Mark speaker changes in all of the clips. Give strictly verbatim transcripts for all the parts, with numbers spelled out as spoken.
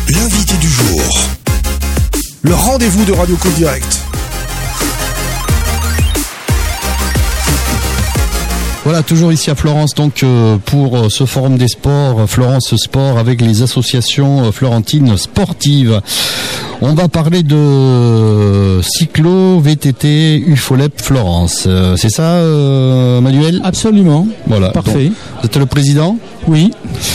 Speaker 1: L'invité du jour. Le rendez-vous de Radio Côte Direct.
Speaker 2: Voilà, toujours ici à Florence, donc euh, pour euh, ce forum des sports, Florence Sport, avec les associations euh, florentines sportives. On va parler de cyclo, V T T, U F O L E P Florence. Euh, c'est ça, euh, Manuel ?
Speaker 3: Absolument.
Speaker 2: Voilà.
Speaker 3: Parfait.
Speaker 2: Donc, vous êtes le président ?
Speaker 3: Oui.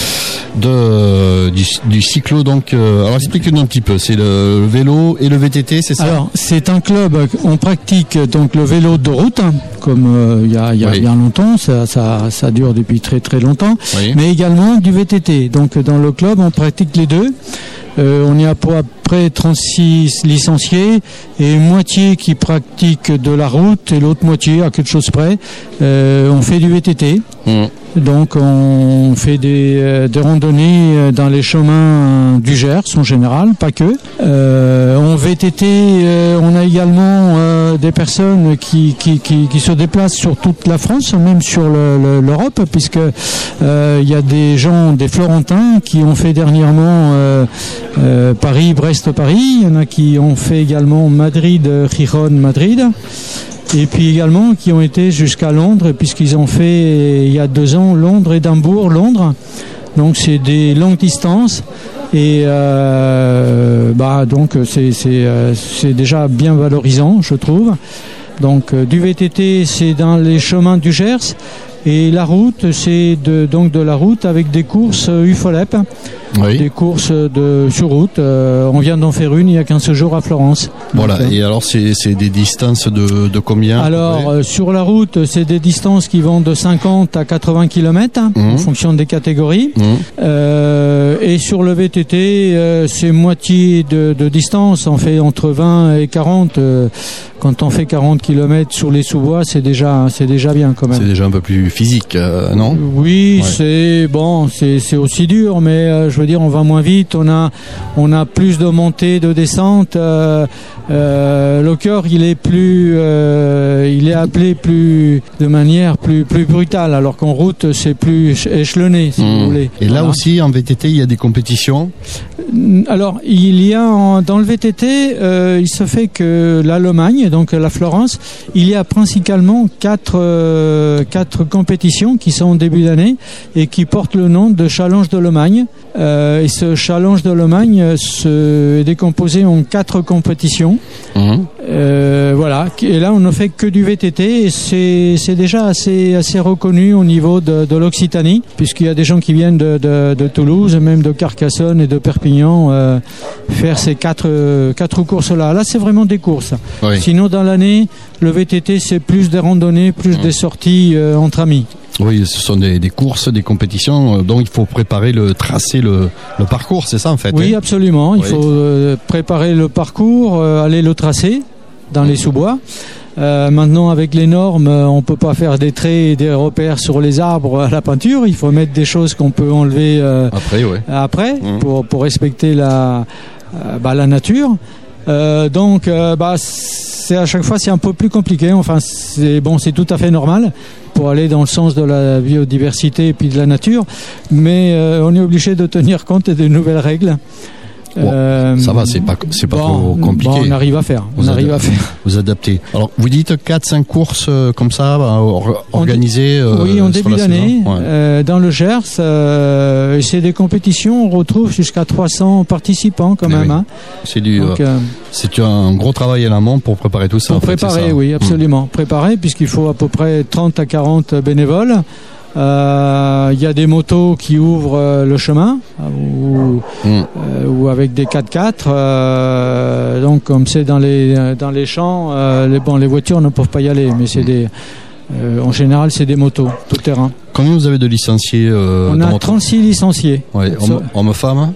Speaker 2: De, du, du cyclo, donc, euh, alors expliquez-nous un petit peu, c'est le, le vélo et le V T T, c'est ça ?
Speaker 3: Alors, c'est un club, on pratique donc le vélo de route, hein, comme il euh, y a, y a oui. bien longtemps, ça, ça, ça dure depuis très très longtemps, oui. mais également du V T T. Donc dans le club, on pratique les deux. Euh, on est à peu près trente-six licenciés et moitié qui pratiquent de la route et l'autre moitié, à quelque chose près, euh, on fait du V T T. Mmh. Donc on fait des, euh, des randonnées dans les chemins du Gers en général, pas que. Euh, en V T T, euh, on a également euh, des personnes qui, qui, qui, qui se déplacent sur toute la France, même sur le, le, l'Europe, puisque euh, il y a des gens, des Florentins qui ont fait dernièrement euh, euh, Paris, Brest, Paris. Il y en a qui ont fait également Madrid, Gijón, Madrid. Et puis également qui ont été jusqu'à Londres, puisqu'ils ont fait il y a deux ans Londres, Édimbourg, Londres. Donc c'est des longues distances et euh, bah donc c'est c'est c'est déjà bien valorisant, je trouve. Donc du V T T, c'est dans les chemins du Gers. Et la route, c'est de, donc de la route avec des courses U F O L E P, oui. des courses de, sur route. Euh, on vient d'en faire une il y a quinze jours à Florence.
Speaker 2: Voilà, donc, et alors c'est, c'est des distances de, de combien ?
Speaker 3: Alors, euh, sur la route, c'est des distances qui vont de cinquante à quatre-vingts kilomètres, hein, mmh. en fonction des catégories. Mmh. Euh, et sur le V T T, euh, c'est moitié de, de distance. On fait entre vingt et quarante. Euh, quand on fait quarante kilomètres sur les sous-bois, c'est déjà, c'est déjà bien quand même.
Speaker 2: C'est déjà un peu plus physique, euh, non ?
Speaker 3: Oui, ouais. c'est bon, c'est, c'est aussi dur, mais euh, je veux dire, on va moins vite, on a, on a plus de montées, de descentes. Euh, euh, le cœur, il est plus, euh, il est appelé plus de manière plus, plus brutale, alors qu'en route, c'est plus échelonné, si mmh. vous voulez.
Speaker 2: Et là voilà. aussi, en V T T, il y a des compétitions ?
Speaker 3: Alors, il y a en, dans le V T T, euh, il se fait que la Lomagne, donc la Florence, il y a principalement quatre, euh, quatre compétitions qui sont en début d'année et qui portent le nom de Challenge de Lomagne. Euh, et ce Challenge de Lomagne se, est décomposé en quatre compétitions. Mmh. Euh, voilà. Et là, on ne fait que du V T T et c'est, c'est déjà assez, assez reconnu au niveau de, de l'Occitanie, puisqu'il y a des gens qui viennent de, de, de Toulouse, même de Carcassonne et de Perpignan, euh, faire ces quatre, euh, quatre courses-là. Là, c'est vraiment des courses. Oui. Sinon, dans l'année, le V T T, c'est plus des randonnées, plus mmh. des sorties euh, entre amis.
Speaker 2: Oui, ce sont des, des courses, des compétitions, donc il faut préparer le tracer le, le parcours, c'est ça en fait ?
Speaker 3: Oui,
Speaker 2: hein
Speaker 3: absolument. Il
Speaker 2: oui.
Speaker 3: faut euh, préparer le parcours, euh, aller le tracer dans les sous-bois. Euh, maintenant, avec les normes, on peut pas faire des traits et des repères sur les arbres à la peinture. Il faut mettre des choses qu'on peut enlever euh,
Speaker 2: après, ouais.
Speaker 3: après
Speaker 2: mmh.
Speaker 3: pour, pour respecter la, euh, bah, la nature. Euh, donc, euh, bah, c'est à chaque fois c'est un peu plus compliqué. Enfin, c'est bon, c'est tout à fait normal pour aller dans le sens de la biodiversité et puis de la nature, mais euh, on est obligé de tenir compte des nouvelles règles.
Speaker 2: Bon, euh, ça va, c'est pas c'est pas bon, trop compliqué.
Speaker 3: Bon, on arrive à faire.
Speaker 2: Vous
Speaker 3: on arrive
Speaker 2: ad-
Speaker 3: à faire.
Speaker 2: Vous adaptez. Alors, vous dites quatre cinq courses euh, comme ça or, organisées.
Speaker 3: Euh, oui, en début d'année, ouais. euh, dans le Gers. Euh, et c'est des compétitions. On retrouve jusqu'à trois cents participants quand et même.
Speaker 2: Oui.
Speaker 3: Hein.
Speaker 2: C'est du.
Speaker 3: Donc,
Speaker 2: euh, c'est un gros travail à l'amont pour préparer tout ça.
Speaker 3: Pour
Speaker 2: en fait,
Speaker 3: préparer,
Speaker 2: c'est ça.
Speaker 3: oui, absolument. Mmh. Préparer, puisqu'il faut à peu près trente à quarante bénévoles. Il euh, y a des motos qui ouvrent euh, le chemin ou, mmh. euh, ou avec des quatre-quatre euh, donc comme c'est dans les dans les champs euh, les, bon, les voitures ne peuvent pas y aller mais c'est mmh. des euh, en général c'est des motos tout terrain.
Speaker 2: Combien vous avez de licenciés euh,
Speaker 3: On a trente-six licenciés.
Speaker 2: Ouais, homme, homme femme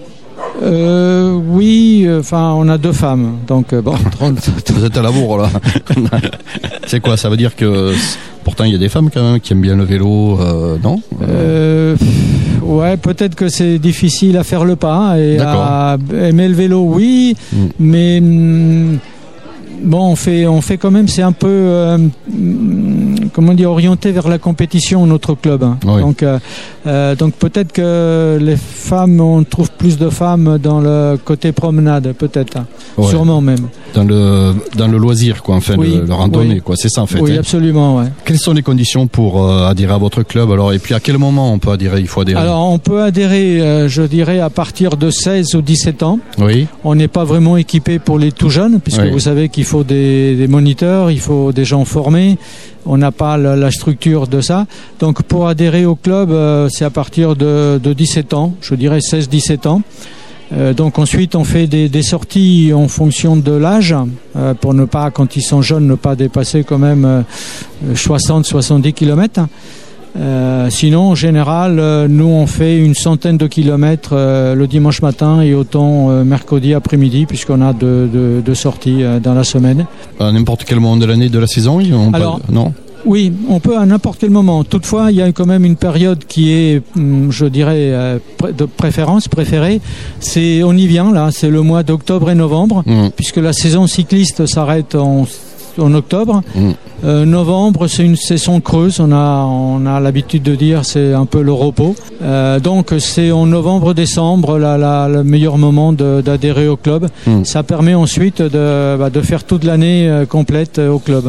Speaker 3: Euh, oui, enfin, on a deux femmes, donc bon. trente
Speaker 2: Vous êtes à la bourre là. C'est quoi ? Ça veut dire que pourtant il y a des femmes quand même qui aiment bien le vélo, euh, non ?
Speaker 3: euh, Ouais, peut-être que c'est difficile à faire le pas et D'accord. à aimer le vélo, oui, mm. mais. Hum, Bon, on fait, on fait quand même, c'est un peu, euh, comment dire, orienté vers la compétition, notre club. Hein. Oui. Donc, euh, euh, donc peut-être que les femmes, on trouve plus de femmes dans le côté promenade, peut-être, hein. Ouais. Sûrement même.
Speaker 2: Dans le dans le loisir, quoi, enfin, oui. le, le randonnée, oui. quoi, c'est ça en fait.
Speaker 3: Oui,
Speaker 2: hein.
Speaker 3: absolument. Ouais.
Speaker 2: Quelles sont les conditions pour euh, adhérer à votre club alors, et puis à quel moment on peut adhérer? Il faut adhérer.
Speaker 3: Alors, on peut adhérer, euh, je dirais, à partir de seize ou dix-sept ans.
Speaker 2: Oui.
Speaker 3: On n'est pas vraiment équipé pour les tout jeunes, puisque oui. vous savez qu'il faut des, des moniteurs, il faut des gens formés. On n'a pas la, la structure de ça. Donc, pour adhérer au club, euh, c'est à partir de, de dix-sept ans, je dirais seize dix-sept ans. Euh, donc ensuite on fait des, des sorties en fonction de l'âge euh, pour ne pas, quand ils sont jeunes, ne pas dépasser quand même euh, soixante soixante-dix kilomètres. Euh, sinon en général euh, nous on fait une centaine de kilomètres euh, le dimanche matin et autant euh, mercredi après-midi, puisqu'on a deux de, de sorties euh, dans la semaine.
Speaker 2: À n'importe quel moment de l'année, de la saison, on
Speaker 3: Alors,
Speaker 2: peut... non
Speaker 3: Oui, on peut à n'importe quel moment. Toutefois, il y a quand même une période qui est, je dirais, de préférence, préférée. C'est, on y vient là, c'est le mois d'octobre et novembre, mmh. puisque la saison cycliste s'arrête en, en octobre. Mmh. Euh, novembre, c'est une saison creuse. On a, on a l'habitude de dire, c'est un peu le repos. Euh, donc, c'est en novembre-décembre la, la, le meilleur moment de, d'adhérer au club. Mmh. Ça permet ensuite de, bah, de faire toute l'année euh, complète euh, au club.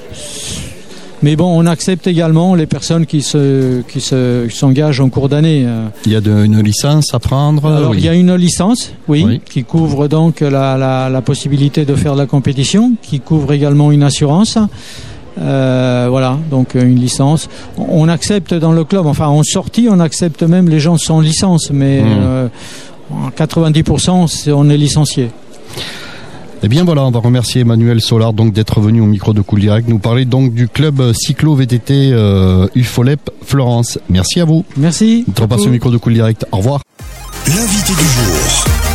Speaker 3: Mais bon, on accepte également les personnes qui se qui se qui s'engagent en cours d'année.
Speaker 2: Il y a de, une licence à prendre.
Speaker 3: Alors,
Speaker 2: oui.
Speaker 3: il y a une licence, oui,
Speaker 2: oui.
Speaker 3: qui couvre donc la, la la possibilité de faire de la compétition, qui couvre également une assurance. Euh, voilà, donc une licence. On accepte dans le club, enfin en sortie, on accepte même les gens sans licence, mais mmh. euh, quatre-vingt-dix pour cent, c'est, on est licencié.
Speaker 2: Eh bien voilà, on va remercier Emmanuel Solar donc d'être venu au micro de Cool Direct nous parler donc du club cyclo-V T T euh, U F O L E P Florence. Merci à vous.
Speaker 3: Merci.
Speaker 2: On repasse au micro de Cool Direct. Au revoir.
Speaker 1: L'invité du jour.